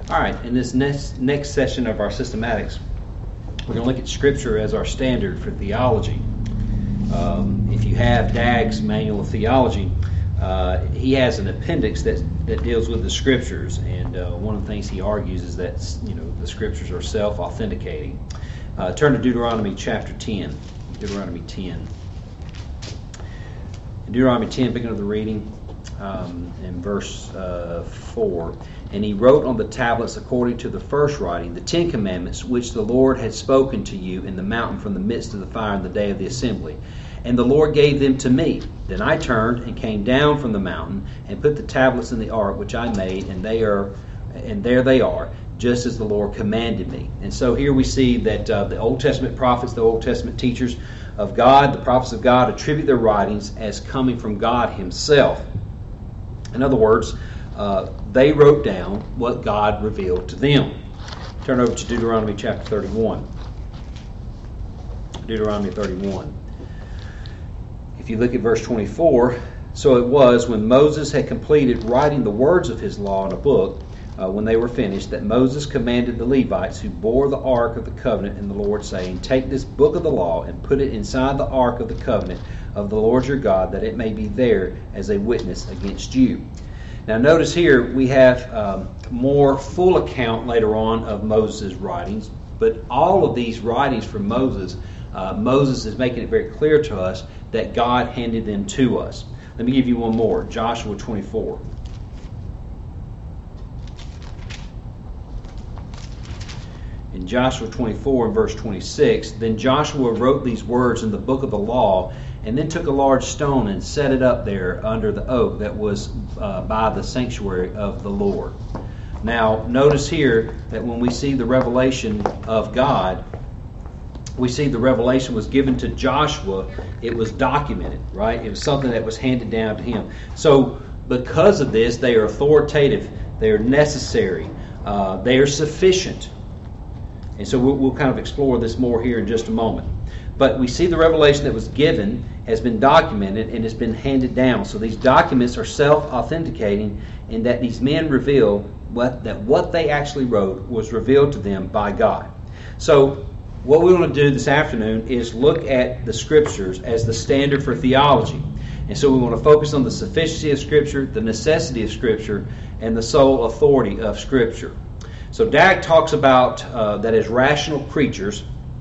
All right, in this next session of our systematics, we're going to look at Scripture as our standard for theology. If you have Dagg's Manual of Theology, he has an appendix that deals with the Scriptures, and one of the things he argues is that the Scriptures are self-authenticating. Turn to Deuteronomy chapter 10. Deuteronomy 10. In Deuteronomy 10, beginning of the reading, in verse 4. And he wrote on the tablets according to the first writing the 10 commandments which the Lord had spoken to you in the mountain from the midst of the fire in the day of the assembly. And the Lord gave them to me. Then I turned and came down from the mountain and put the tablets in the ark which I made, and there they are, just as the Lord commanded me. And so here we see that the Old Testament prophets, the Old Testament teachers of God, the prophets of God, attribute their writings as coming from God Himself. In other words, they wrote down what God revealed to them. Turn over to Deuteronomy chapter 31. Deuteronomy 31. If you look at verse 24, so it was when Moses had completed writing the words of his law in a book, when they were finished, that Moses commanded the Levites who bore the ark of the covenant in the Lord, saying, Take this book of the law and put it inside the ark of the covenant of the Lord your God, that it may be there as a witness against you. Now notice here we have more full account later on of Moses' writings, but all of these writings from Moses, Moses is making it very clear to us that God handed them to us. Let me give you one more, Joshua 24. In Joshua 24 and verse 26, Then Joshua wrote these words in the book of the law, and then took a large stone and set it up there under the oak that was by the sanctuary of the Lord. Now, notice here that when we see the revelation of God, we see the revelation was given to Joshua. It was documented, right? It was something that was handed down to him. So, because of this, they are authoritative. They are necessary. They are sufficient. And so we'll kind of explore this more here in just a moment. But we see the revelation that was given has been documented and has been handed down. So these documents are self-authenticating in that these men reveal that what they actually wrote was revealed to them by God. So what we want to do this afternoon is look at the Scriptures as the standard for theology. And so we want to focus on the sufficiency of Scripture, the necessity of Scripture, and the sole authority of Scripture. So Dagg talks about that as rational creatures,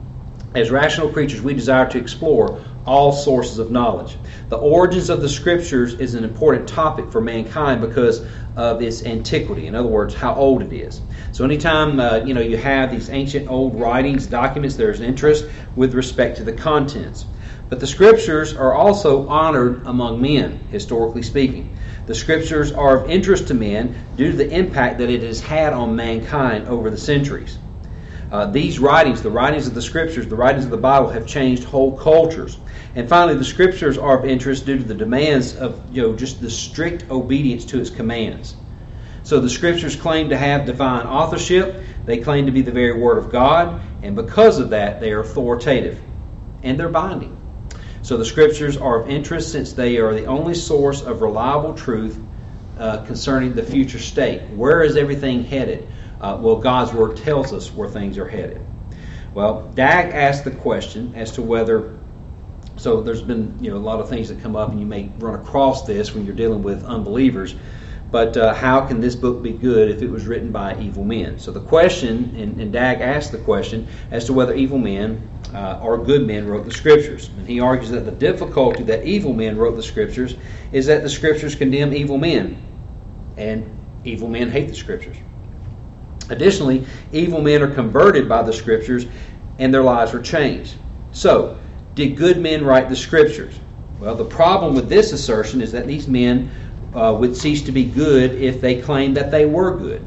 we desire to explore all sources of knowledge. The origins of the Scriptures is an important topic for mankind because of its antiquity. In other words, how old it is. So anytime you have these ancient old writings, documents, there's interest with respect to the contents. But the Scriptures are also honored among men, historically speaking. The Scriptures are of interest to men due to the impact that it has had on mankind over the centuries. These writings, the writings of the Scriptures, the writings of the Bible, have changed whole cultures. And finally, the Scriptures are of interest due to the demands of just the strict obedience to its commands. So the Scriptures claim to have divine authorship. They claim to be the very Word of God. And because of that, they are authoritative. And they're binding. So the Scriptures are of interest since they are the only source of reliable truth concerning the future state. Where is everything headed? Well, God's Word tells us where things are headed. Well, Dagg asked the question as to whether, so there's been a lot of things that come up, and you may run across this when you're dealing with unbelievers, but how can this book be good if it was written by evil men? So the question, and Dagg asked the question as to whether evil men or good men wrote the Scriptures. And he argues that the difficulty that evil men wrote the Scriptures is that the Scriptures condemn evil men, and evil men hate the Scriptures. Additionally, evil men are converted by the Scriptures and their lives are changed. So, did good men write the Scriptures? Well, the problem with this assertion is that these men would cease to be good if they claimed that they were good.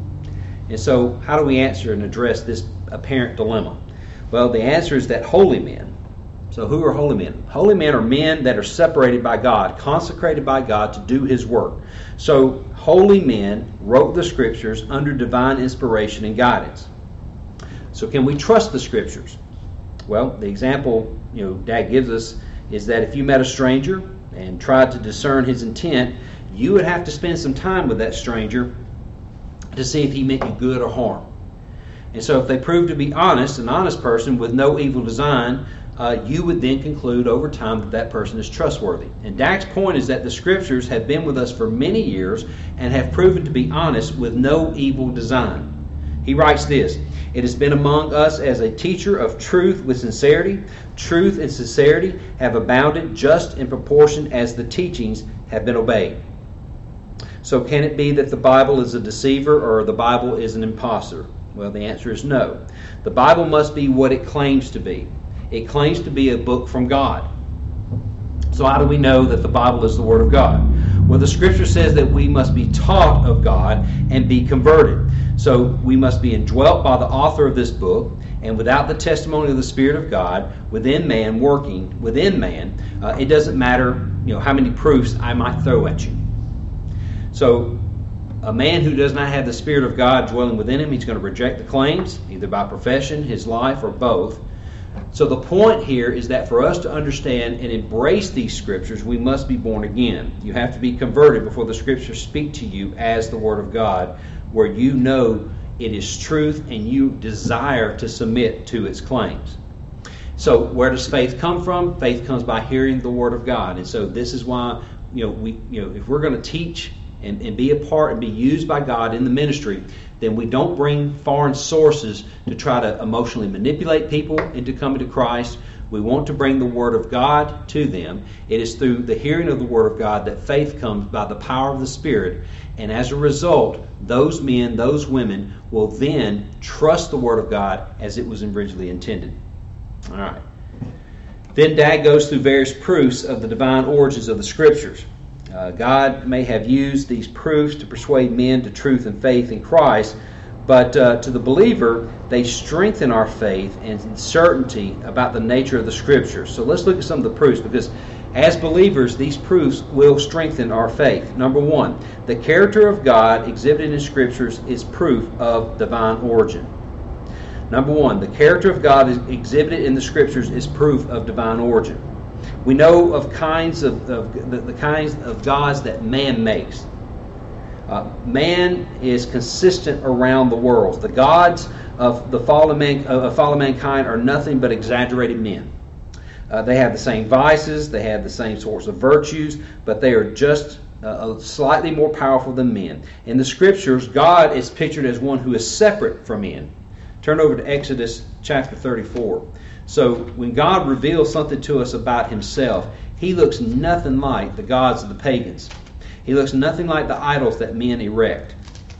And so, how do we answer and address this apparent dilemma? Well, the answer is that holy men. So who are holy men? Holy men are men that are separated by God, consecrated by God to do His work. So holy men wrote the Scriptures under divine inspiration and guidance. So can we trust the Scriptures? Well, the example Dad gives us is that if you met a stranger and tried to discern his intent, you would have to spend some time with that stranger to see if he meant you good or harm. And so if they prove to be honest, an honest person with no evil design, you would then conclude over time that that person is trustworthy. And Dak's point is that the Scriptures have been with us for many years and have proven to be honest with no evil design. He writes this: "It has been among us as a teacher of truth with sincerity. Truth and sincerity have abounded just in proportion as the teachings have been obeyed." So can it be that the Bible is a deceiver or the Bible is an impostor? Well, the answer is no. The Bible must be what it claims to be. It claims to be a book from God. So how do we know that the Bible is the Word of God? Well, the Scripture says that we must be taught of God and be converted. So we must be indwelt by the author of this book, and without the testimony of the Spirit of God within man, working within man, it doesn't matter, how many proofs I might throw at you. So a man who does not have the Spirit of God dwelling within him, he's going to reject the claims, either by profession, his life, or both. So the point here is that for us to understand and embrace these Scriptures, we must be born again. You have to be converted before the Scriptures speak to you as the Word of God, where you know it is truth and you desire to submit to its claims. So where does faith come from? Faith comes by hearing the Word of God. And so this is why, if we're going to teach and be a part and be used by God in the ministry, then we don't bring foreign sources to try to emotionally manipulate people into coming to Christ. We want to bring the Word of God to them. It is through the hearing of the Word of God that faith comes by the power of the Spirit. And as a result, those men, those women will then trust the Word of God as it was originally intended. All right. Then Dak goes through various proofs of the divine origins of the Scriptures. God may have used these proofs to persuade men to truth and faith in Christ, but to the believer, they strengthen our faith and certainty about the nature of the Scriptures. So let's look at some of the proofs, because as believers, these proofs will strengthen our faith. Number one, the character of God exhibited in Scriptures is proof of divine origin. Number one, the character of God exhibited in the Scriptures is proof of divine origin. We know of the kinds of gods that man makes. Man is consistent around the world. The gods of the fallen mankind are nothing but exaggerated men. They have the same vices, they have the same sorts of virtues, but they are just slightly more powerful than men. In the Scriptures, God is pictured as one who is separate from men. Turn over to Exodus chapter 34. So when God reveals something to us about Himself, He looks nothing like the gods of the pagans. He looks nothing like the idols that men erect.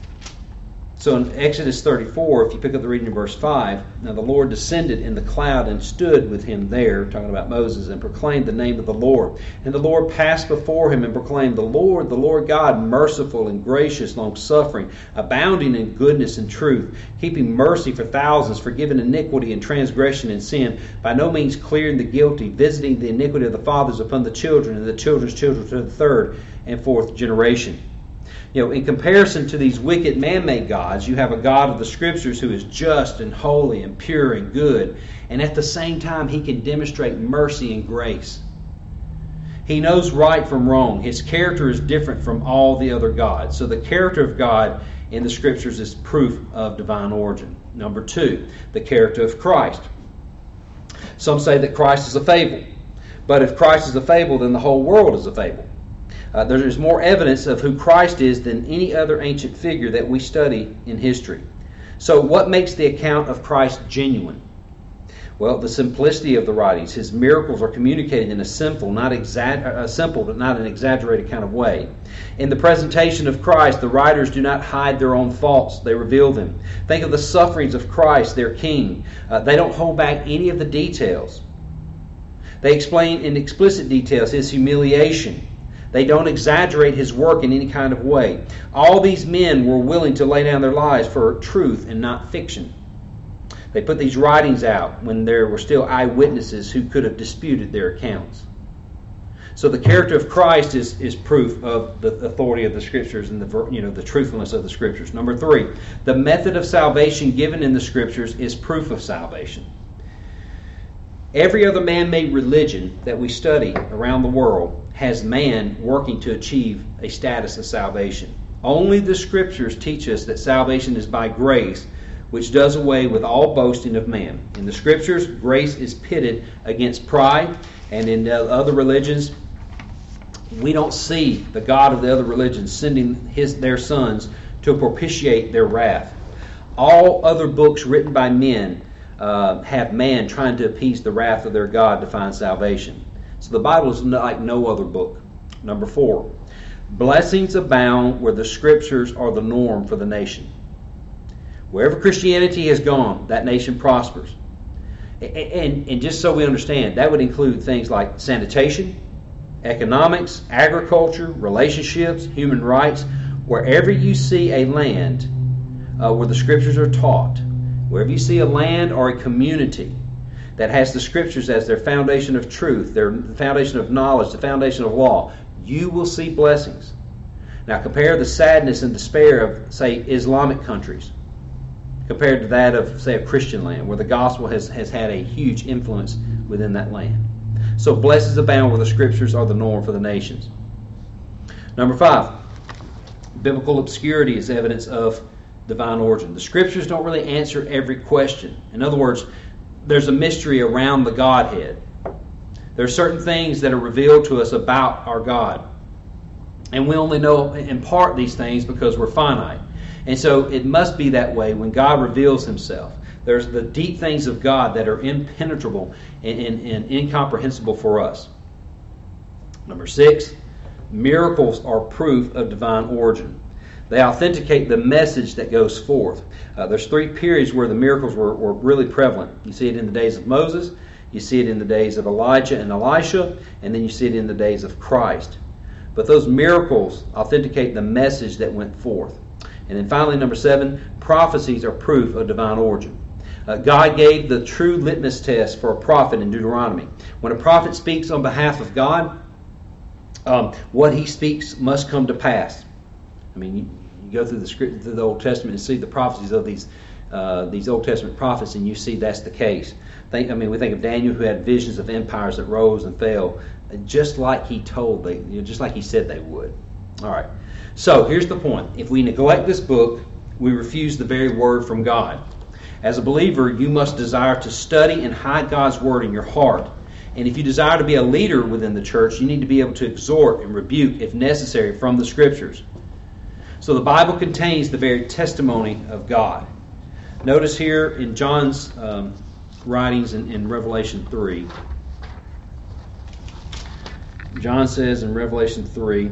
So in Exodus 34, if you pick up the reading in verse 5, now the Lord descended in the cloud and stood with him there, talking about Moses, and proclaimed the name of the Lord. And the Lord passed before him and proclaimed, the Lord God, merciful and gracious, long-suffering, abounding in goodness and truth, keeping mercy for thousands, forgiving iniquity and transgression and sin, by no means clearing the guilty, visiting the iniquity of the fathers upon the children and the children's children to the third and fourth generation. In comparison to these wicked man-made gods, you have a God of the Scriptures who is just and holy and pure and good. And at the same time, He can demonstrate mercy and grace. He knows right from wrong. His character is different from all the other gods. So the character of God in the Scriptures is proof of divine origin. Number two, the character of Christ. Some say that Christ is a fable. But if Christ is a fable, then the whole world is a fable. There is more evidence of who Christ is than any other ancient figure that we study in history. So what makes the account of Christ genuine? Well, the simplicity of the writings. His miracles are communicated in a simple but not an exaggerated kind of way. In the presentation of Christ, the writers do not hide their own faults. They reveal them. Think of the sufferings of Christ, their King. They don't hold back any of the details. They explain in explicit details His humiliation. They don't exaggerate His work in any kind of way. All these men were willing to lay down their lives for truth and not fiction. They put these writings out when there were still eyewitnesses who could have disputed their accounts. So the character of Christ is proof of the authority of the Scriptures and the truthfulness of the Scriptures. Number three, the method of salvation given in the Scriptures is proof of salvation. Every other man-made religion that we study around the world has man working to achieve a status of salvation. Only the Scriptures teach us that salvation is by grace, which does away with all boasting of man. In the Scriptures, grace is pitted against pride, and in the other religions, we don't see the God of the other religions sending their sons to propitiate their wrath. All other books written by men have man trying to appease the wrath of their God to find salvation. So the Bible is like no other book. Number 4, blessings abound where the Scriptures are the norm for the nation. Wherever Christianity has gone, that nation prospers. And just so we understand, that would include things like sanitation, economics, agriculture, relationships, human rights. Wherever you see a land where the Scriptures are taught, wherever you see a land or a community that has the Scriptures as their foundation of truth, their foundation of knowledge, the foundation of law, you will see blessings. Now compare the sadness and despair of, say, Islamic countries compared to that of, say, a Christian land where the gospel has had a huge influence within that land. So blessings abound where the Scriptures are the norm for the nations. Number 5, biblical obscurity is evidence of divine origin. The Scriptures don't really answer every question. In other words, there's a mystery around the Godhead. There are certain things that are revealed to us about our God. And we only know in part these things because we're finite. And so it must be that way when God reveals Himself. There's the deep things of God that are impenetrable and incomprehensible for us. Number 6, miracles are proof of divine origin. They authenticate the message that goes forth. There's 3 periods where the miracles were really prevalent. You see it in the days of Moses, you see it in the days of Elijah and Elisha, and then you see it in the days of Christ. But those miracles authenticate the message that went forth. And then finally, number 7, prophecies are proof of divine origin. God gave the true litmus test for a prophet in Deuteronomy. When a prophet speaks on behalf of God, what he speaks must come to pass. I mean, you go through the Old Testament and see the prophecies of these Old Testament prophets, and you see that's the case. We think of Daniel, who had visions of empires that rose and fell, just like he just like he said they would. All right. So here's the point: if we neglect this book, we refuse the very word from God. As a believer, you must desire to study and hide God's word in your heart. And if you desire to be a leader within the church, you need to be able to exhort and rebuke, if necessary, from the Scriptures. So the Bible contains the very testimony of God. Notice here in John's writings in Revelation 3. John says in Revelation 3,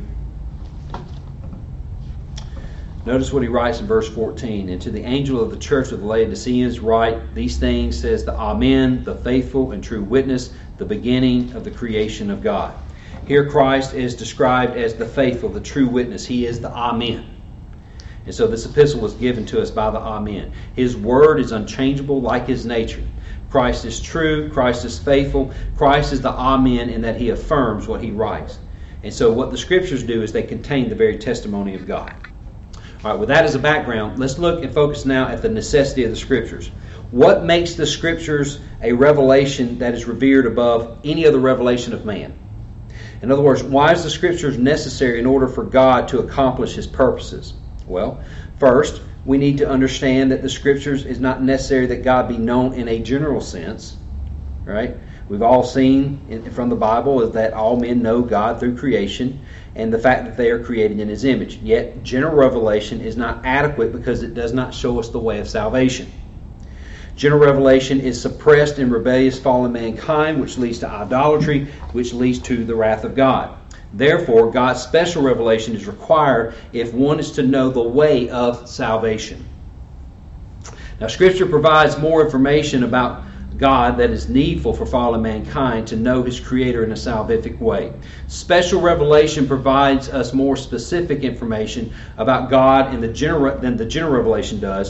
notice what he writes in verse 14. And to the angel of the church of the Laodiceans write, these things says the Amen, the faithful and true witness, the beginning of the creation of God. Here Christ is described as the faithful, the true witness. He is the Amen. And so this epistle was given to us by the Amen. His word is unchangeable like His nature. Christ is true. Christ is faithful. Christ is the Amen in that He affirms what He writes. And so what the Scriptures do is they contain the very testimony of God. All right, with that as a background, let's look and focus now at the necessity of the Scriptures. What makes the Scriptures a revelation that is revered above any other revelation of man? In other words, why is the Scriptures necessary in order for God to accomplish His purposes? Well, first, we need to understand that the Scriptures is not necessary that God be known in a general sense, right? We've all seen from the Bible is that all men know God through creation and the fact that they are created in His image. Yet, general revelation is not adequate because it does not show us the way of salvation. General revelation is suppressed in rebellious fallen mankind, which leads to idolatry, which leads to the wrath of God. Therefore, God's special revelation is required if one is to know the way of salvation. Now, Scripture provides more information about God that is needful for fallen mankind to know His Creator in a salvific way. Special revelation provides us more specific information about God than the general revelation does.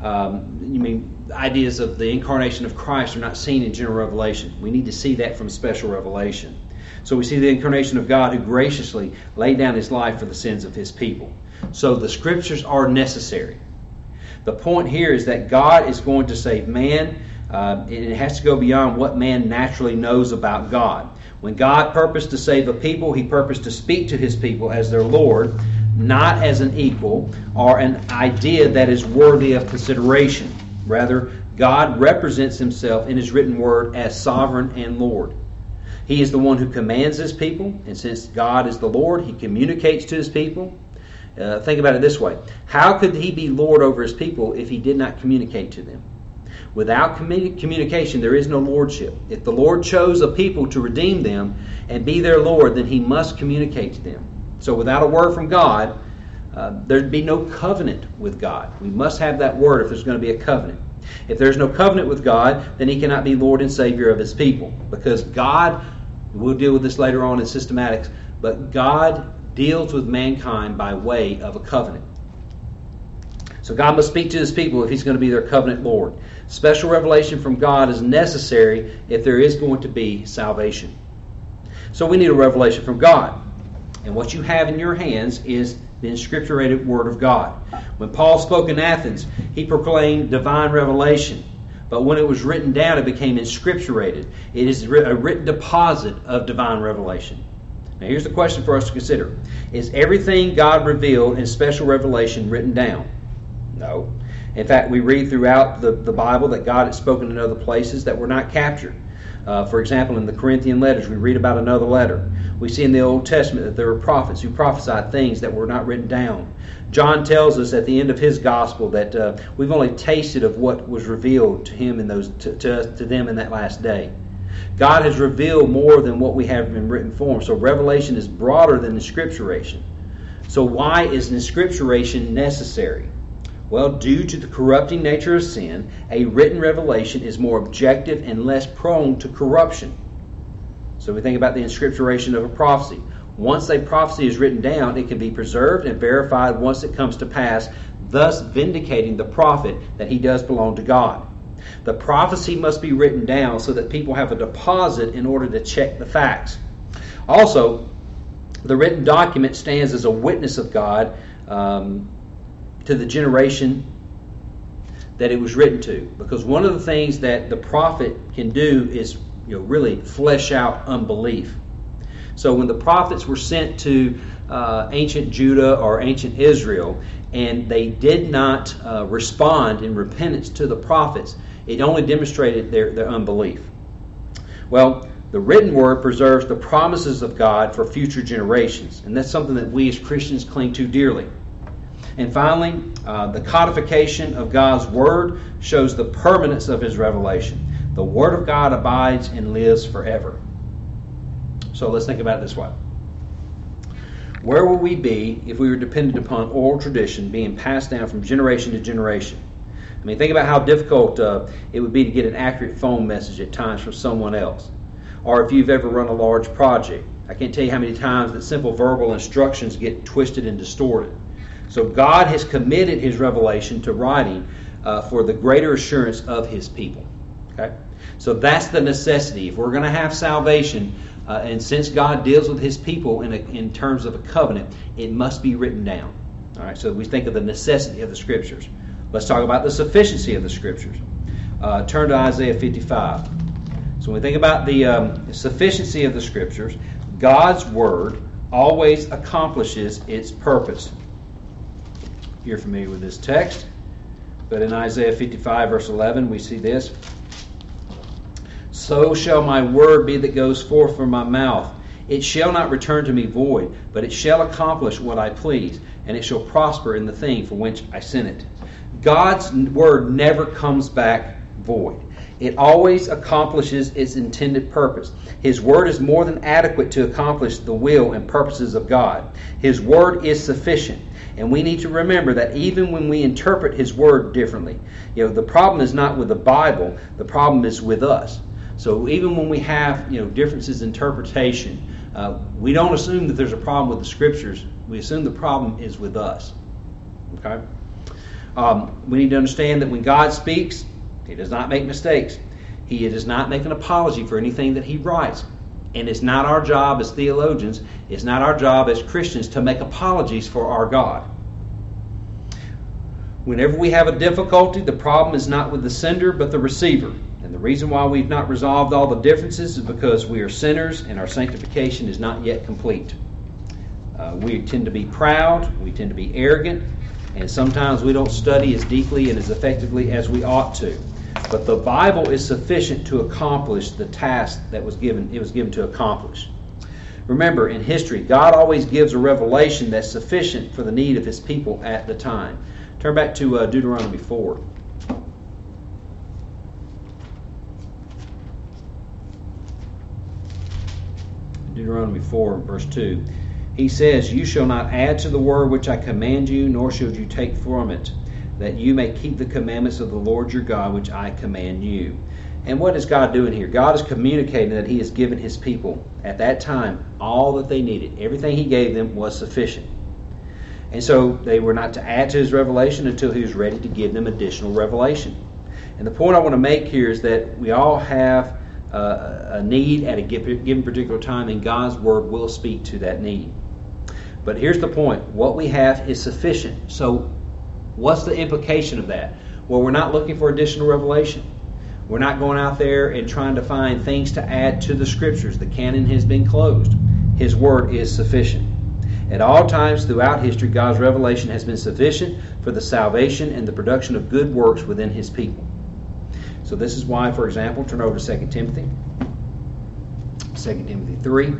Ideas of the incarnation of Christ are not seen in general revelation. We need to see that from special revelation. So we see the incarnation of God who graciously laid down His life for the sins of His people. So the Scriptures are necessary. The point here is that God is going to save man. It has to go beyond what man naturally knows about God. When God purposed to save a people, He purposed to speak to His people as their Lord not as an equal or an idea that is worthy of consideration. Rather, God represents himself in his written word as sovereign and Lord. He is the one who commands his people, and since God is the Lord, he communicates to his people. Think about it this way. How could he be Lord over his people if he did not communicate to them? Without communication, there is no lordship. If the Lord chose a people to redeem them and be their Lord, then he must communicate to them. So without a word from God, there'd be no covenant with God. We must have that word if there's going to be a covenant. If there's no covenant with God, then he cannot be Lord and Savior of his people. Because God, we'll deal with this later on in systematics, but God deals with mankind by way of a covenant. So God must speak to his people if he's going to be their covenant Lord. Special revelation from God is necessary if there is going to be salvation. So we need a revelation from God. And what you have in your hands is the inscripturated Word of God. When Paul spoke in Athens, he proclaimed divine revelation. But when it was written down, it became inscripturated. It is a written deposit of divine revelation. Now here's the question for us to consider. Is everything God revealed in special revelation written down? No. In fact, we read throughout the Bible that God had spoken in other places that were not captured. For example, in the Corinthian letters, we read about another letter. We see in the Old Testament that there were prophets who prophesied things that were not written down. John tells us at the end of his gospel that we've only tasted of what was revealed to him in to them in that last day. God has revealed more than what we have in written form. So revelation is broader than inscripturation. So why is inscripturation necessary? Well, due to the corrupting nature of sin, a written revelation is more objective and less prone to corruption. So we think about the inscripturation of a prophecy. Once a prophecy is written down, it can be preserved and verified once it comes to pass, thus vindicating the prophet that he does belong to God. The prophecy must be written down so that people have a deposit in order to check the facts. Also, the written document stands as a witness of God to the generation that it was written to. Because one of the things that the prophet can do is really flesh out unbelief. So when the prophets were sent to ancient Judah or ancient Israel, and they did not respond in repentance to the prophets, it only demonstrated their unbelief. Well, the written word preserves the promises of God for future generations, and that's something that we as Christians cling to dearly. And finally, the codification of God's Word shows the permanence of His revelation. The Word of God abides and lives forever. So let's think about it this way. Where would we be if we were dependent upon oral tradition being passed down from generation to generation? I mean, think about how difficult it would be to get an accurate phone message at times from someone else. Or if you've ever run a large project. I can't tell you how many times that simple verbal instructions get twisted and distorted. So God has committed His revelation to writing for the greater assurance of His people. Okay? So that's the necessity. If we're going to have salvation, and since God deals with His people in terms of a covenant, it must be written down. All right. So we think of the necessity of the Scriptures. Let's talk about the sufficiency of the Scriptures. Turn to Isaiah 55. So when we think about the sufficiency of the Scriptures, God's Word always accomplishes its purpose. You're familiar with this text, but in Isaiah 55 verse 11 we see this. So shall my word be that goes forth from my mouth. It shall not return to me void, but it shall accomplish what I please, and it shall prosper in the thing for which I sent it. God's word never comes back void. It always accomplishes its intended purpose. His word is more than adequate to accomplish the will and purposes of God. His word is sufficient. And we need to remember that even when we interpret His Word differently, the problem is not with the Bible, the problem is with us. So even when we have differences in interpretation, we don't assume that there's a problem with the Scriptures. We assume the problem is with us. Okay? We need to understand that when God speaks, He does not make mistakes. He does not make an apology for anything that He writes. And it's not our job as theologians, it's not our job as Christians to make apologies for our God. Whenever we have a difficulty, the problem is not with the sender, but the receiver. And the reason why we've not resolved all the differences is because we are sinners and our sanctification is not yet complete. We tend to be proud, we tend to be arrogant, and sometimes we don't study as deeply and as effectively as we ought to. But the Bible is sufficient to accomplish the task that it was given to accomplish. Remember, in history, God always gives a revelation that's sufficient for the need of His people at the time. Turn back to Deuteronomy 4. Deuteronomy 4, verse 2. He says, "You shall not add to the word which I command you, nor shall you take from it, that you may keep the commandments of the Lord your God, which I command you." And what is God doing here? God is communicating that He has given His people, at that time, all that they needed. Everything He gave them was sufficient. And so they were not to add to His revelation until He was ready to give them additional revelation. And the point I want to make here is that we all have a need at a given particular time, and God's Word will speak to that need. But here's the point. What we have is sufficient. So what's the implication of that? Well, we're not looking for additional revelation. We're not going out there and trying to find things to add to the Scriptures. The canon has been closed. His Word is sufficient. At all times throughout history, God's revelation has been sufficient for the salvation and the production of good works within His people. So this is why, for example, turn over to 2 Timothy. 2 Timothy 3.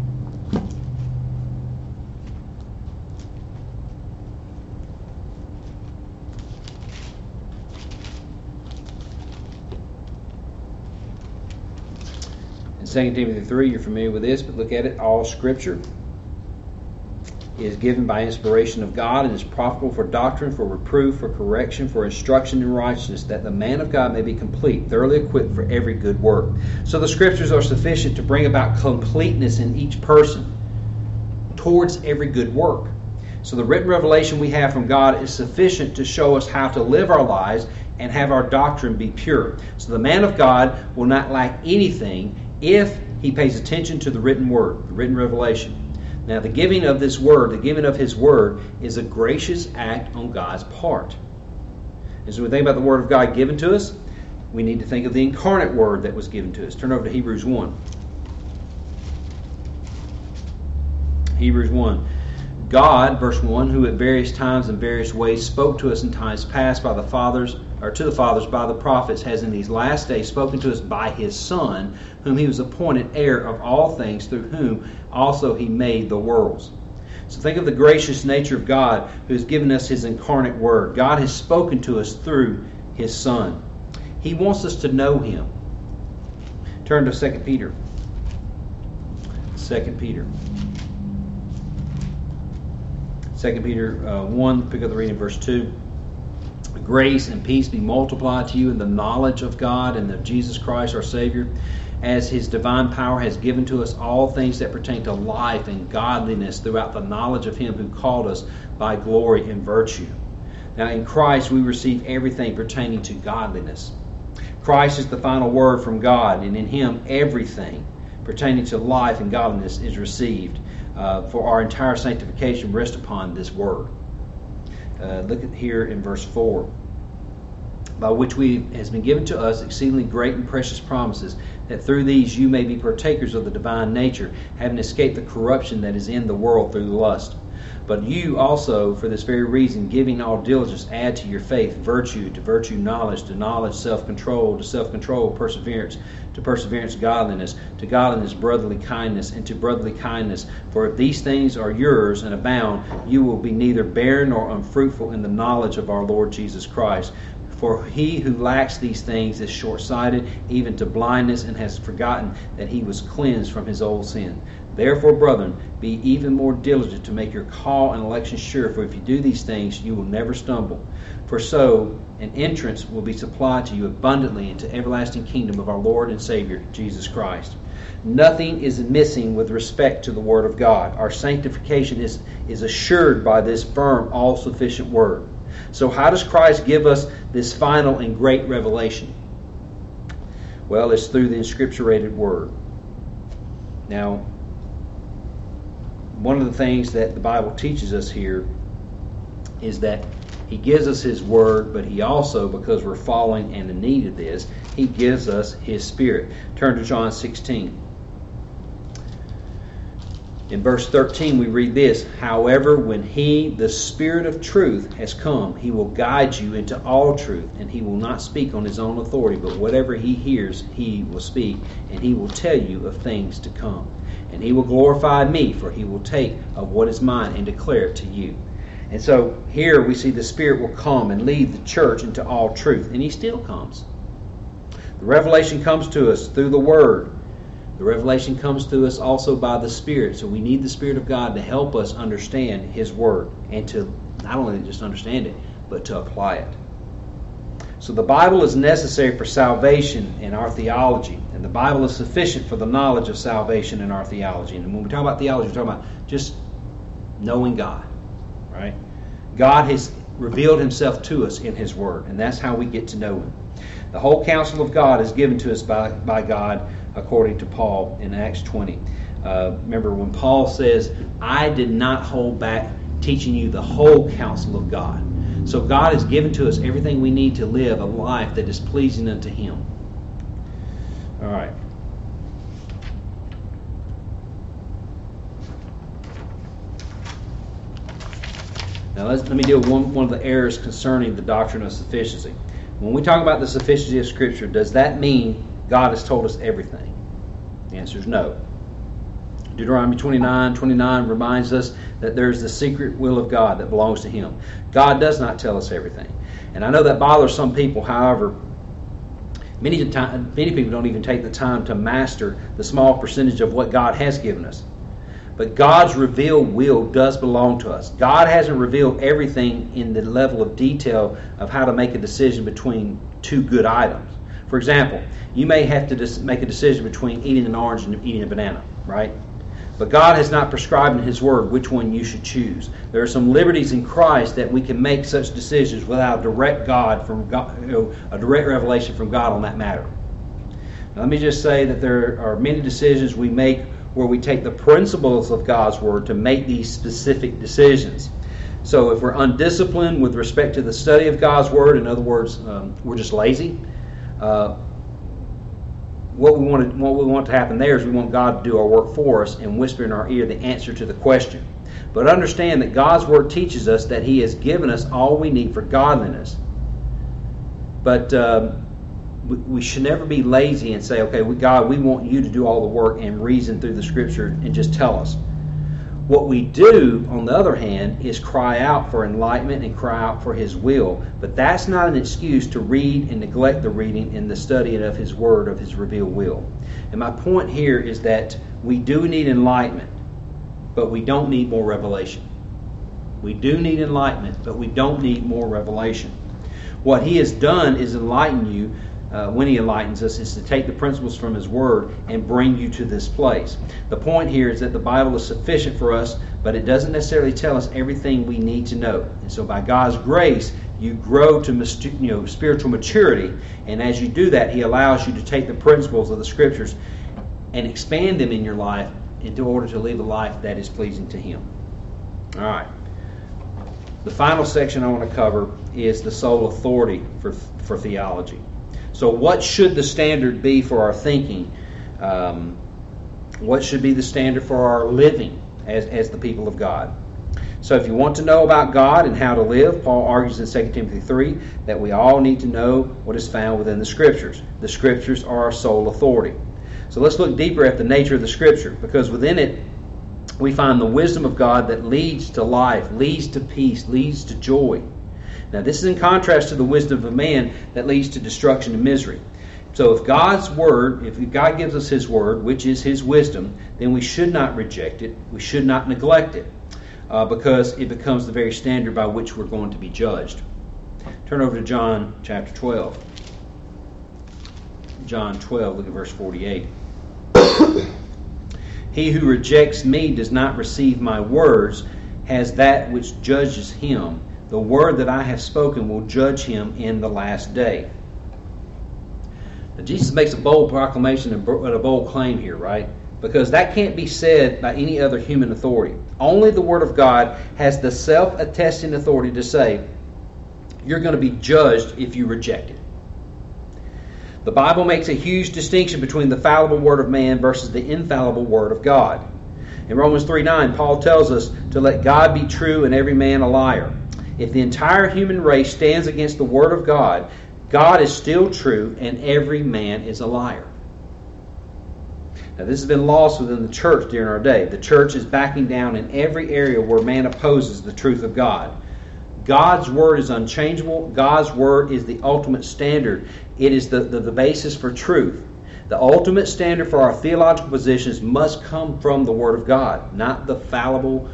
In 2 Timothy 3, you're familiar with this, but look at it. All Scripture is given by inspiration of God and is profitable for doctrine, for reproof, for correction, for instruction in righteousness, that the man of God may be complete, thoroughly equipped for every good work. So the Scriptures are sufficient to bring about completeness in each person towards every good work. So the written revelation we have from God is sufficient to show us how to live our lives and have our doctrine be pure. So the man of God will not lack anything if he pays attention to the written word, the written revelation. Now, the giving of this word, the giving of His word, is a gracious act on God's part. As we think about the word of God given to us, we need to think of the incarnate word that was given to us. Turn over to Hebrews 1. Hebrews 1. God, verse 1, who at various times and various ways spoke to us in times past by the fathers, or to the fathers by the prophets, has in these last days spoken to us by His Son, whom He was appointed heir of all things, through whom also He made the worlds. So think of the gracious nature of God, who has given us His incarnate word. God has spoken to us through His Son. He wants us to know Him. Turn to 2 Peter. 2 Peter. 2 Peter 1, pick up the reading, verse 2. Grace and peace be multiplied to you in the knowledge of God and of Jesus Christ our Savior, as His divine power has given to us all things that pertain to life and godliness throughout the knowledge of Him who called us by glory and virtue. Now in Christ we receive everything pertaining to godliness. Christ is the final word from God, and in Him everything pertaining to life and godliness is received. For our entire sanctification rests upon this word. Look at here in verse 4. By which has been given to us exceedingly great and precious promises, that through these you may be partakers of the divine nature, having escaped the corruption that is in the world through lust. But you also, for this very reason, giving all diligence, add to your faith virtue, to virtue knowledge, to knowledge self-control, to self-control perseverance, to perseverance godliness, to godliness brotherly kindness, and to brotherly kindness. For if these things are yours and abound, you will be neither barren nor unfruitful in the knowledge of our Lord Jesus Christ. For he who lacks these things is short-sighted, even to blindness, and has forgotten that he was cleansed from his old sin. Therefore, brethren, be even more diligent to make your call and election sure, for if you do these things, you will never stumble. For so an entrance will be supplied to you abundantly into the everlasting kingdom of our Lord and Savior, Jesus Christ. Nothing is missing with respect to the Word of God. Our sanctification is assured by this firm, all-sufficient Word. So how does Christ give us this final and great revelation? Well, it's through the inscripturated Word. Now, one of the things that the Bible teaches us here is that He gives us His Word, but He also, because we're falling and in need of this, He gives us His Spirit. Turn to John 16. In verse 13 we read this, "However, when He, the Spirit of truth, has come, He will guide you into all truth, and He will not speak on His own authority, but whatever He hears, He will speak, and He will tell you of things to come. And He will glorify Me, for He will take of what is mine and declare it to you." And so here we see the Spirit will come and lead the church into all truth, and He still comes. The revelation comes to us through the Word. The revelation comes to us also by the Spirit. So we need the Spirit of God to help us understand His Word and to not only just understand it, but to apply it. So the Bible is necessary for salvation in our theology. And the Bible is sufficient for the knowledge of salvation in our theology. And when we talk about theology, we're talking about just knowing God. Right? God has revealed Himself to us in His Word. And that's how we get to know Him. The whole counsel of God is given to us by God, according to Paul in Acts 20. Remember when Paul says, "I did not hold back teaching you the whole counsel of God." So God has given to us everything we need to live a life that is pleasing unto Him. All right. Now let me deal with one of the errors concerning the doctrine of sufficiency. When we talk about the sufficiency of Scripture, does that mean God has told us everything? The answer is no. Deuteronomy 29:29 reminds us that there's the secret will of God that belongs to Him. God does not tell us everything. And I know that bothers some people. However, many people don't even take the time to master the small percentage of what God has given us. But God's revealed will does belong to us. God hasn't revealed everything in the level of detail of how to make a decision between two good items. For example, you may have to make a decision between eating an orange and eating a banana, right? But God has not prescribed in His Word which one you should choose. There are some liberties in Christ that we can make such decisions without a direct revelation from God on that matter. Now, let me just say that there are many decisions we make where we take the principles of God's Word to make these specific decisions. So if we're undisciplined with respect to the study of God's Word, in other words, we're just lazy, what we want to happen there is we want God to do our work for us and whisper in our ear the answer to the question. But understand that God's Word teaches us that He has given us all we need for godliness. But we should never be lazy and say, okay, God, we want you to do all the work and reason through the Scripture and just tell us. What we do, on the other hand, is cry out for enlightenment and cry out for His will. But that's not an excuse to read and neglect the reading and the studying of His Word, of His revealed will. And my point here is that we do need enlightenment, but we don't need more revelation. We do need enlightenment, but we don't need more revelation. What He has done is enlighten you. When He enlightens us, is to take the principles from His Word and bring you to this place. The point here is that the Bible is sufficient for us, but it doesn't necessarily tell us everything we need to know. And so by God's grace, you grow to spiritual maturity, and as you do that, He allows you to take the principles of the Scriptures and expand them in your life in order to live a life that is pleasing to Him. All right. The final section I want to cover is the sole authority for theology. So what should the standard be for our thinking? What should be the standard for our living as the people of God? So if you want to know about God and how to live, Paul argues in 2 Timothy 3 that we all need to know what is found within the Scriptures. The Scriptures are our sole authority. So let's look deeper at the nature of the Scripture, because within it we find the wisdom of God that leads to life, leads to peace, leads to joy. Now, this is in contrast to the wisdom of man that leads to destruction and misery. So if God's Word, if God gives us His Word, which is His wisdom, then we should not reject it. We should not neglect it, because it becomes the very standard by which we're going to be judged. Turn over to John chapter 12. John 12, look at verse 48. He who rejects me does not receive my words, has that which judges him. The word that I have spoken will judge him in the last day. Now, Jesus makes a bold proclamation and a bold claim here, right? Because that can't be said by any other human authority. Only the Word of God has the self-attesting authority to say, you're going to be judged if you reject it. The Bible makes a huge distinction between the fallible Word of man versus the infallible Word of God. In Romans 3:9, Paul tells us to let God be true and every man a liar. If the entire human race stands against the Word of God, God is still true and every man is a liar. Now, this has been lost within the church during our day. The church is backing down in every area where man opposes the truth of God. God's Word is unchangeable. God's Word is the ultimate standard. It is the basis for truth. The ultimate standard for our theological positions must come from the Word of God, not the fallible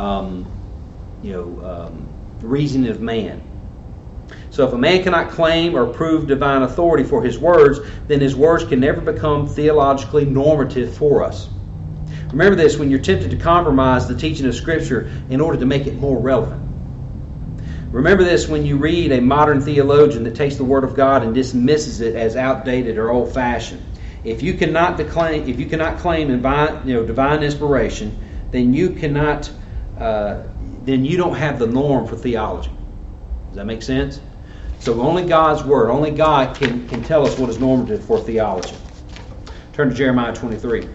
reasoning of man. So if a man cannot claim or prove divine authority for his words, then his words can never become theologically normative for us. Remember this when you're tempted to compromise the teaching of Scripture in order to make it more relevant. Remember this when you read a modern theologian that takes the Word of God and dismisses it as outdated or old-fashioned. If you cannot claim divine inspiration, then you cannot. Then you don't have the norm for theology. Does that make sense? So only God's Word, only God can tell us what is normative for theology. Turn to Jeremiah 23.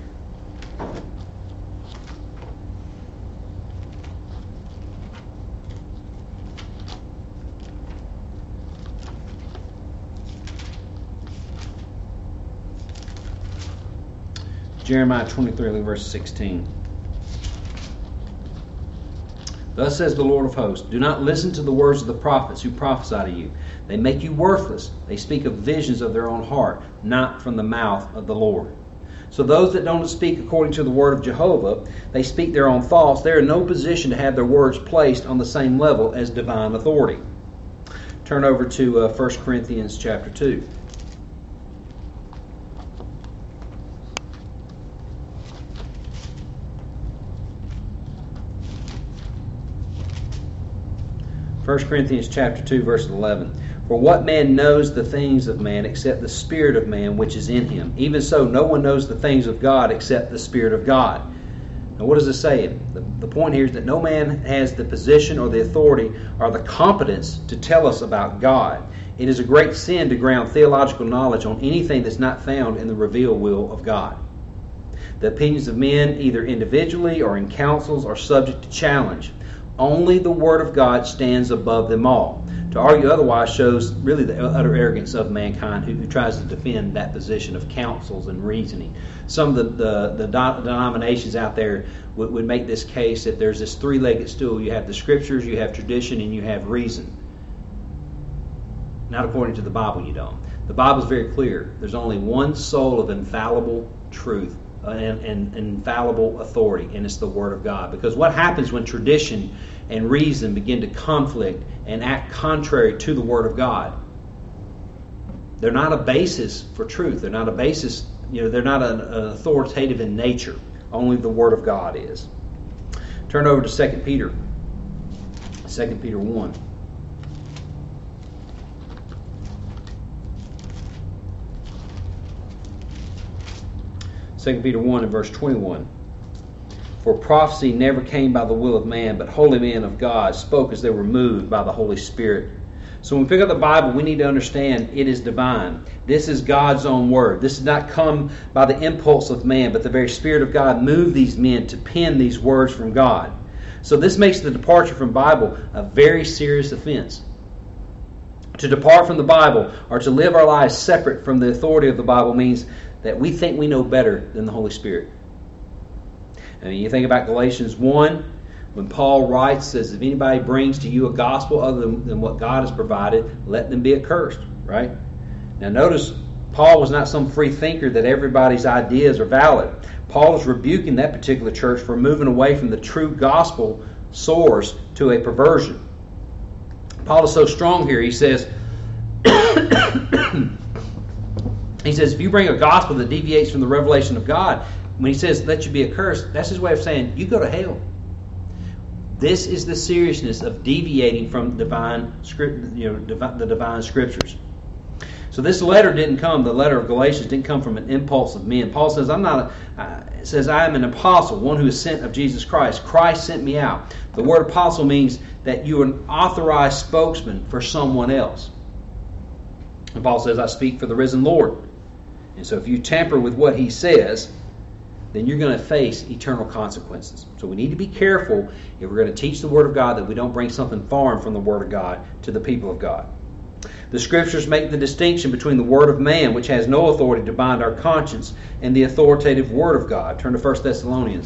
Jeremiah 23, verse 16. Thus says the Lord of hosts, do not listen to the words of the prophets who prophesy to you. They make you worthless. They speak of visions of their own heart, not from the mouth of the Lord. So those that don't speak according to the word of Jehovah, they speak their own thoughts. They're in no position to have their words placed on the same level as divine authority. Turn over to 1 Corinthians chapter 2. First Corinthians chapter 2, verse 11. For what man knows the things of man except the Spirit of man which is in him? Even so, no one knows the things of God except the Spirit of God. Now what does it say? The point here is that no man has the position or the authority or the competence to tell us about God. It is a great sin to ground theological knowledge on anything that's not found in the revealed will of God. The opinions of men, either individually or in councils, are subject to challenge. Only the Word of God stands above them all. To argue otherwise shows really the utter arrogance of mankind who tries to defend that position of counsels and reasoning. Some of the denominations out there would make this case that there's this three-legged stool. You have the Scriptures, you have tradition, and you have reason. Not according to the Bible, you don't. The Bible is very clear. There's only one soul of infallible truth and infallible authority, and it's the Word of God. Because what happens when tradition and reason begin to conflict and act contrary to the Word of God? They're not a basis for truth. They're not a basis, they're not an authoritative in nature. Only the Word of God is. Turn over to 2 Peter. 2 Peter 1. 2 Peter 1 and verse 21. For prophecy never came by the will of man, but holy men of God spoke as they were moved by the Holy Spirit. So when we pick up the Bible, we need to understand it is divine. This is God's own word. This did not come by the impulse of man, but the very Spirit of God moved these men to pen these words from God. So this makes the departure from Bible a very serious offense. To depart from the Bible or to live our lives separate from the authority of the Bible means that we think we know better than the Holy Spirit. I mean, you think about Galatians 1, when Paul writes, says, if anybody brings to you a gospel other than what God has provided, let them be accursed, right? Now notice, Paul was not some free thinker that everybody's ideas are valid. Paul is rebuking that particular church for moving away from the true gospel source to a perversion. Paul is so strong here, he says, if you bring a gospel that deviates from the revelation of God, when he says, let you be accursed, that's his way of saying, you go to hell. This is the seriousness of deviating from the divine scriptures. So this letter didn't come, the letter of Galatians didn't come from an impulse of men. Paul says, I am an apostle, one who is sent of Jesus Christ. Christ sent me out. The word apostle means that you are an authorized spokesman for someone else. And Paul says, I speak for the risen Lord. And so if you tamper with what he says, then you're going to face eternal consequences. So we need to be careful if we're going to teach the Word of God that we don't bring something foreign from the Word of God to the people of God. The Scriptures make the distinction between the Word of man, which has no authority to bind our conscience, and the authoritative Word of God. Turn to 1 Thessalonians.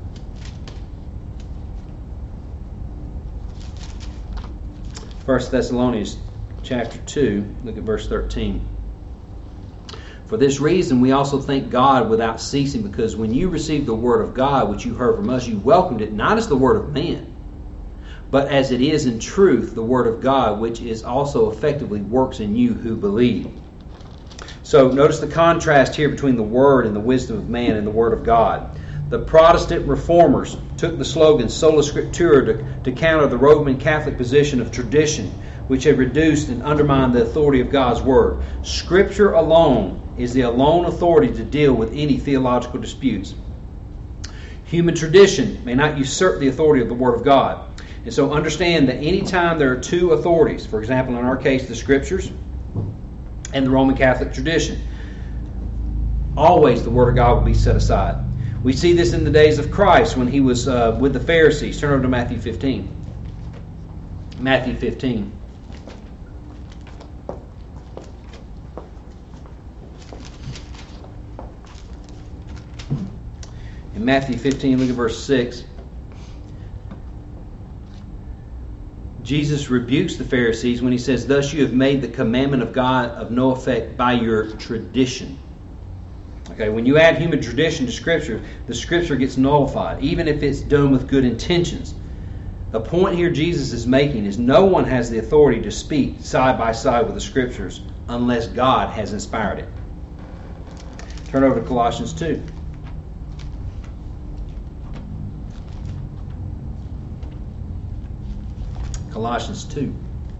1 Thessalonians chapter 2, look at verse 13. For this reason we also thank God without ceasing, because when you received the Word of God, which you heard from us, you welcomed it not as the Word of man, but as it is in truth the Word of God, which is also effectively works in you who believe. So notice the contrast here between the Word and the wisdom of man and the Word of God. The Protestant reformers took the slogan Sola Scriptura to counter the Roman Catholic position of tradition, which had reduced and undermined the authority of God's Word. Scripture alone is the alone authority to deal with any theological disputes. Human tradition may not usurp the authority of the Word of God. And so understand that anytime there are two authorities, for example, in our case, the Scriptures and the Roman Catholic tradition, always the Word of God will be set aside. We see this in the days of Christ when he was with the Pharisees. Turn over to Matthew 15. Matthew 15. In Matthew 15, look at verse 6. Jesus rebukes the Pharisees when he says, "Thus you have made the commandment of God of no effect by your tradition." Okay, when you add human tradition to Scripture, the Scripture gets nullified, even if it's done with good intentions. The point here Jesus is making is no one has the authority to speak side by side with the Scriptures unless God has inspired it. Turn over to Colossians 2. Colossians 2.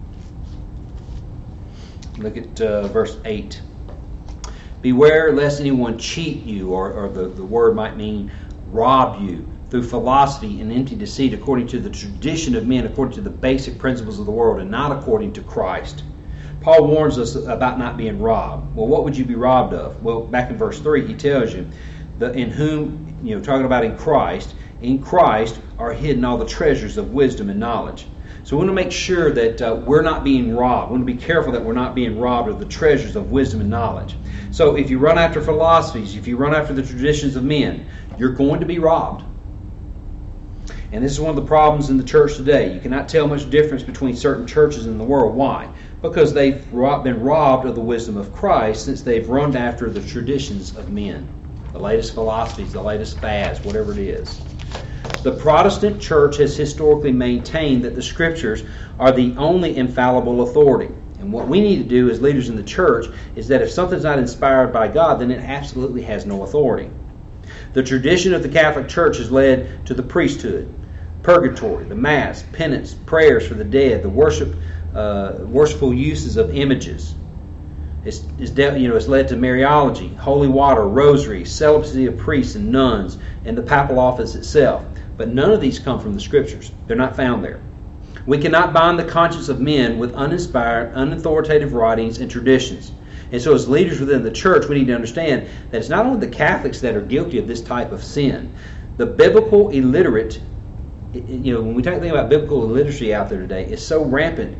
Look at verse 8. Beware lest anyone cheat you, or the word might mean rob you, through philosophy and empty deceit, according to the tradition of men, according to the basic principles of the world, and not according to Christ. Paul warns us about not being robbed. Well, what would you be robbed of? Well, back in verse 3, he tells you, in whom, talking about in Christ are hidden all the treasures of wisdom and knowledge. So we want to make sure that we're not being robbed. We want to be careful that we're not being robbed of the treasures of wisdom and knowledge. So if you run after philosophies, if you run after the traditions of men, you're going to be robbed. And this is one of the problems in the church today. You cannot tell much difference between certain churches in the world. Why? Because they've been robbed of the wisdom of Christ since they've run after the traditions of men. The latest philosophies, the latest fads, whatever it is. The Protestant church has historically maintained that the Scriptures are the only infallible authority. And what we need to do as leaders in the church is that if something's not inspired by God, then it absolutely has no authority. The tradition of the Catholic Church has led to the priesthood, purgatory, the Mass, penance, prayers for the dead, the worshipful uses of images. It's led to Mariology, holy water, rosary, celibacy of priests and nuns, and the papal office itself. But none of these come from the Scriptures. They're not found there. We cannot bind the conscience of men with uninspired, unauthoritative writings and traditions. And so as leaders within the church, we need to understand that it's not only the Catholics that are guilty of this type of sin. The biblical illiterate, when we think about biblical illiteracy out there today, it's so rampant.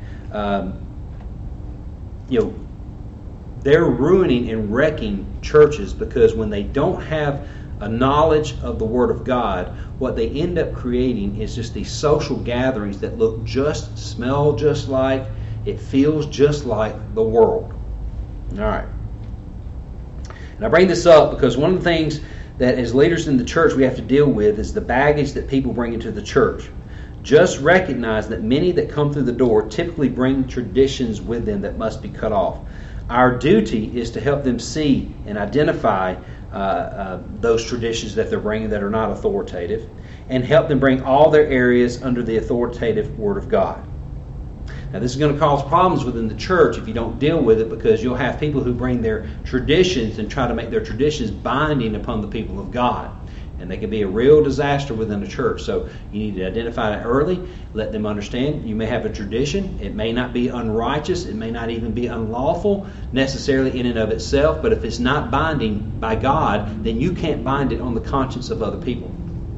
They're ruining and wrecking churches because when they don't have a knowledge of the Word of God, what they end up creating is just these social gatherings that look just, smell just like, it feels just like the world. All right. And I bring this up because one of the things that as leaders in the church we have to deal with is the baggage that people bring into the church. Just recognize that many that come through the door typically bring traditions with them that must be cut off. Our duty is to help them see and identify those traditions that they're bringing that are not authoritative, and help them bring all their areas under the authoritative Word of God. Now, this is going to cause problems within the church if you don't deal with it, because you'll have people who bring their traditions and try to make their traditions binding upon the people of God. And they can be a real disaster within a church. So you need to identify that early, let them understand. You may have a tradition. It may not be unrighteous. It may not even be unlawful necessarily in and of itself. But if it's not binding by God, then you can't bind it on the conscience of other people.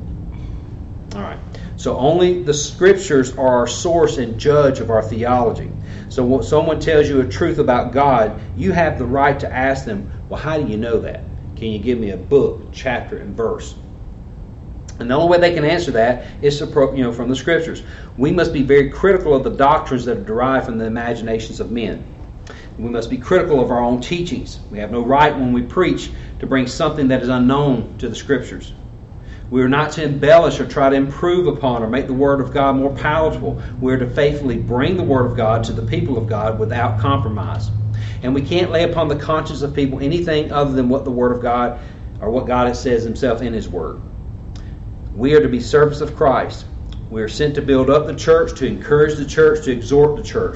All right. So only the Scriptures are our source and judge of our theology. So when someone tells you a truth about God, you have the right to ask them, well, how do you know that? Can you give me a book, chapter, and verse? And the only way they can answer that is from the Scriptures. We must be very critical of the doctrines that are derived from the imaginations of men. We must be critical of our own teachings. We have no right when we preach to bring something that is unknown to the Scriptures. We are not to embellish or try to improve upon or make the Word of God more palatable. We are to faithfully bring the Word of God to the people of God without compromise. And we can't lay upon the conscience of people anything other than what the Word of God or what God says Himself in His Word. We are to be servants of Christ. We are sent to build up the church, to encourage the church, to exhort the church.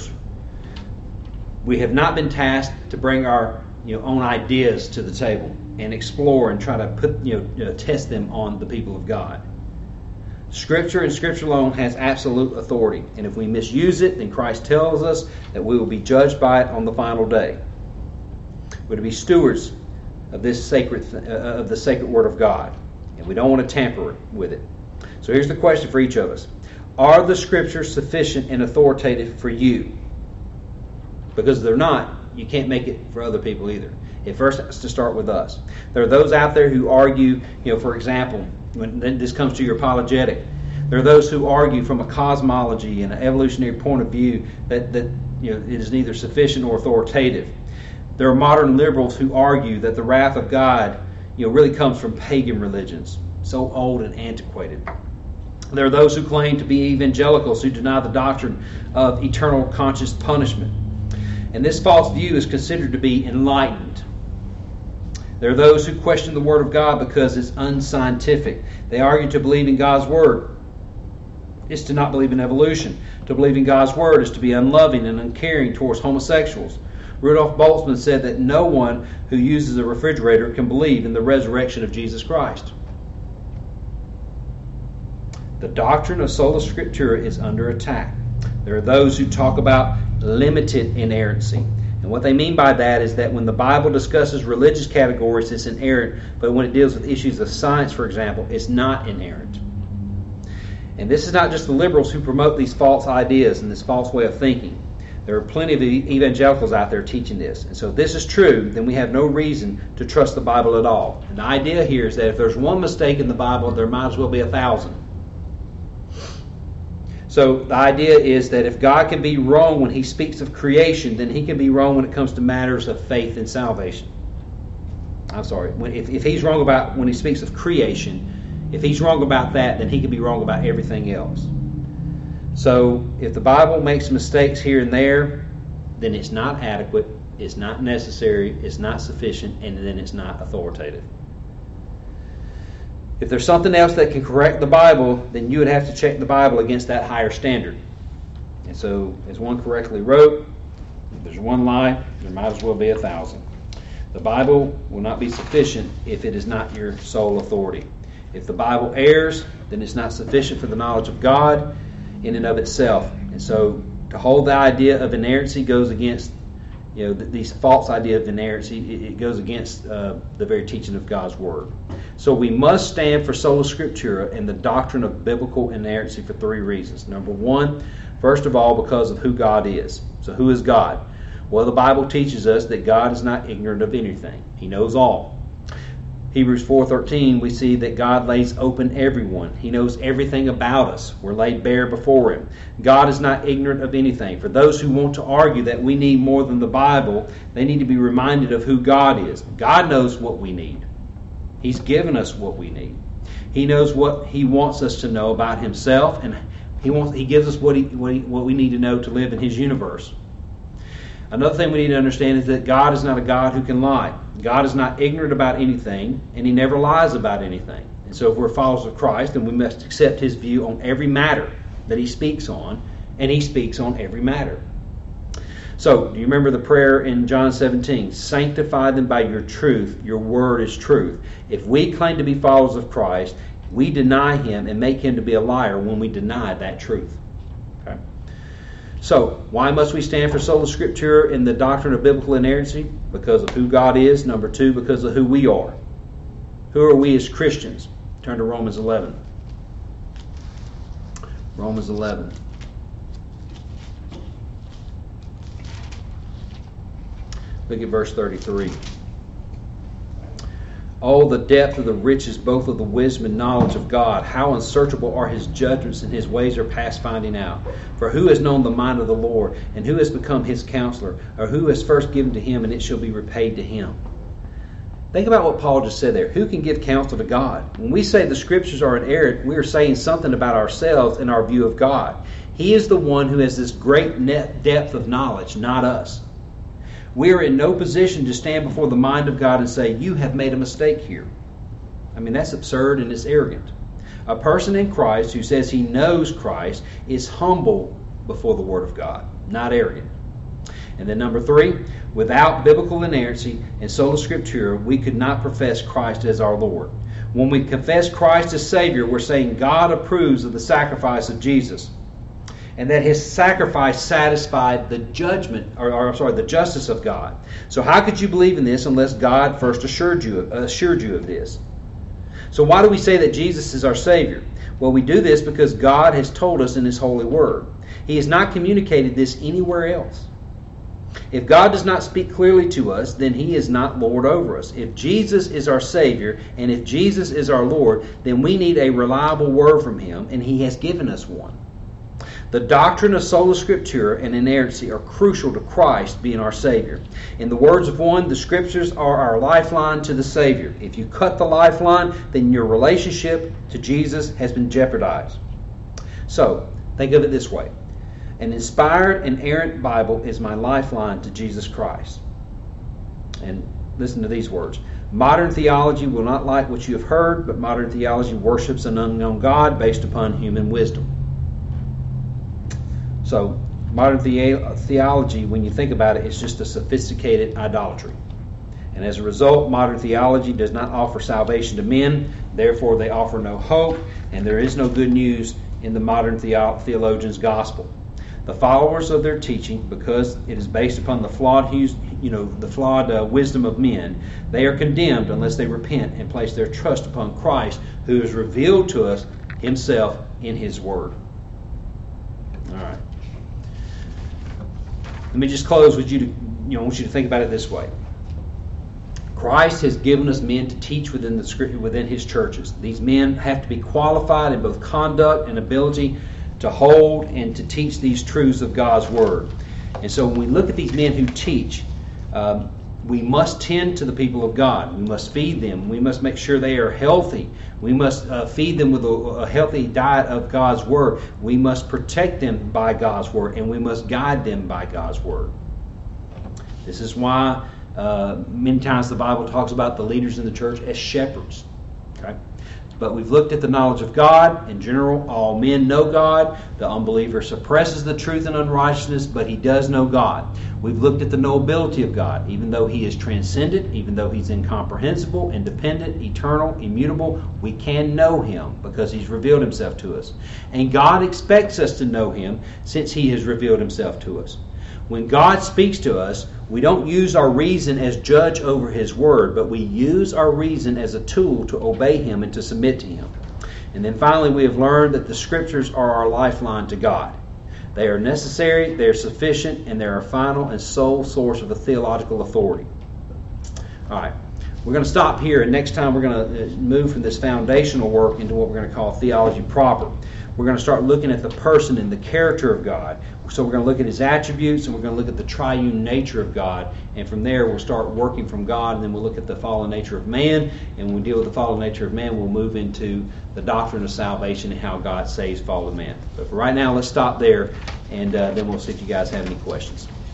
We have not been tasked to bring our own ideas to the table and explore and try to put test them on the people of God. Scripture and Scripture alone has absolute authority, and if we misuse it, then Christ tells us that we will be judged by it on the final day. We're to be stewards of this of the sacred Word of God, and we don't want to tamper with it. So here's the question for each of us: are the Scriptures sufficient and authoritative for you? Because if they're not, you can't make it for other people either. It first has to start with us. There are those out there who argue, for example, when this comes to your apologetic, there are those who argue from a cosmology and an evolutionary point of view that it is neither sufficient or authoritative. There are modern liberals who argue that the wrath of God really comes from pagan religions, so old and antiquated. There are those who claim to be evangelicals who deny the doctrine of eternal conscious punishment. And this false view is considered to be enlightened. There are those who question the Word of God because it's unscientific. They argue to believe in God's Word is to not believe in evolution. To believe in God's Word is to be unloving and uncaring towards homosexuals. Rudolf Boltzmann said that no one who uses a refrigerator can believe in the resurrection of Jesus Christ. The doctrine of sola scriptura is under attack. There are those who talk about limited inerrancy. And what they mean by that is that when the Bible discusses religious categories, it's inerrant, but when it deals with issues of science, for example, it's not inerrant. And this is not just the liberals who promote these false ideas and this false way of thinking. There are plenty of evangelicals out there teaching this. And so if this is true, then we have no reason to trust the Bible at all. And the idea here is that if there's one mistake in the Bible, there might as well be 1,000. So the idea is that if God can be wrong when He speaks of creation, then He can be wrong when it comes to matters of faith and salvation. I'm sorry. If He's wrong about when He speaks of creation, if He's wrong about that, then He can be wrong about everything else. So if the Bible makes mistakes here and there, then it's not adequate, it's not necessary, it's not sufficient, and then it's not authoritative. If there's something else that can correct the Bible, then you would have to check the Bible against that higher standard. And so, as one correctly wrote, if there's one lie, there might as well be 1,000. The Bible will not be sufficient if it is not your sole authority. If the Bible errs, then it's not sufficient for the knowledge of God in and of itself. And so, to hold the idea of inerrancy goes against these false idea of inerrancy. It goes against the very teaching of God's Word. So we must stand for sola scriptura and the doctrine of biblical inerrancy for 3 reasons. Number 1, first of all, because of who God is. So who is God? Well, the Bible teaches us that God is not ignorant of anything. He knows all. Hebrews 4:13, we see that God lays open everyone. He knows everything about us. We're laid bare before Him. God is not ignorant of anything. For those who want to argue that we need more than the Bible, they need to be reminded of who God is. God knows what we need. He's given us what we need. He knows what He wants us to know about Himself, and He gives us what we need to know to live in His universe. Another thing we need to understand is that God is not a God who can lie. God is not ignorant about anything, and He never lies about anything. And so if we're followers of Christ, then we must accept His view on every matter that He speaks on, and He speaks on every matter. So, do you remember the prayer in John 17? Sanctify them by your truth. Your word is truth. If we claim to be followers of Christ, we deny him and make him to be a liar when we deny that truth. Okay? So, why must we stand for sola scriptura in the doctrine of biblical inerrancy? Because of who God is. Number two, because of who we are. Who are we as Christians? Turn to Romans 11. Romans 11. Look at verse 33. Oh, the depth of the riches, both of the wisdom and knowledge of God. How unsearchable are his judgments, and his ways are past finding out. For who has known the mind of the Lord, and who has become his counselor, or who has first given to him, and it shall be repaid to him? Think about what Paul just said there. Who can give counsel to God? When we say the Scriptures are inerrant, we are saying something about ourselves and our view of God. He is the one who has this great depth of knowledge, not us. We are in no position to stand before the mind of God and say, you have made a mistake here. I mean, that's absurd and it's arrogant. A person in Christ who says he knows Christ is humble before the Word of God, not arrogant. And then number three, without biblical inerrancy and sola scriptura, we could not profess Christ as our Lord. When we confess Christ as Savior, we're saying God approves of the sacrifice of Jesus, and that his sacrifice satisfied the judgment, the justice of God. So how could you believe in this unless God first assured you of this? So why do we say that Jesus is our Savior? Well, we do this because God has told us in his holy word. He has not communicated this anywhere else. If God does not speak clearly to us, then he is not Lord over us. If Jesus is our Savior, and if Jesus is our Lord, then we need a reliable word from him, and he has given us one. The doctrine of sola scriptura and inerrancy are crucial to Christ being our Savior. In the words of one, the Scriptures are our lifeline to the Savior. If you cut the lifeline, then your relationship to Jesus has been jeopardized. So, think of it this way. An inspired, inerrant Bible is my lifeline to Jesus Christ. And listen to these words. Modern theology will not like what you have heard, but modern theology worships an unknown God based upon human wisdom. So, modern theology, when you think about it, is just a sophisticated idolatry. And as a result, modern theology does not offer salvation to men. Therefore, they offer no hope, and there is no good news in the modern theologian's gospel. The followers of their teaching, because it is based upon the flawed wisdom of men, they are condemned unless they repent and place their trust upon Christ, who has revealed to us himself in his word. All right. Let me just close with I want you to think about it this way. Christ has given us men to teach within his churches. These men have to be qualified in both conduct and ability to hold and to teach these truths of God's Word. And so when we look at these men who teach, we must tend to the people of God. We must feed them. We must make sure they are healthy. We must feed them with a healthy diet of God's Word. We must protect them by God's Word, and we must guide them by God's Word. This is why many times the Bible talks about the leaders in the church as shepherds. Okay? But we've looked at the knowledge of God. In general, all men know God. The unbeliever suppresses the truth and unrighteousness, but he does know God. We've looked at the knowability of God. Even though he is transcendent, even though he's incomprehensible, independent, eternal, immutable, we can know him because he's revealed himself to us. And God expects us to know him since he has revealed himself to us. When God speaks to us, we don't use our reason as judge over his word, but we use our reason as a tool to obey him and to submit to him. And then finally, we have learned that the Scriptures are our lifeline to God. They are necessary, they are sufficient, and they're our final and sole source of a theological authority. All right, we're going to stop here, and next time we're going to move from this foundational work into what we're going to call theology proper. We're going to start looking at the person and the character of God. So we're going to look at his attributes, and we're going to look at the triune nature of God. And from there, we'll start working from God, and then we'll look at the fallen nature of man. And when we deal with the fallen nature of man, we'll move into the doctrine of salvation and how God saves fallen man. But for right now, let's stop there, and then we'll see if you guys have any questions.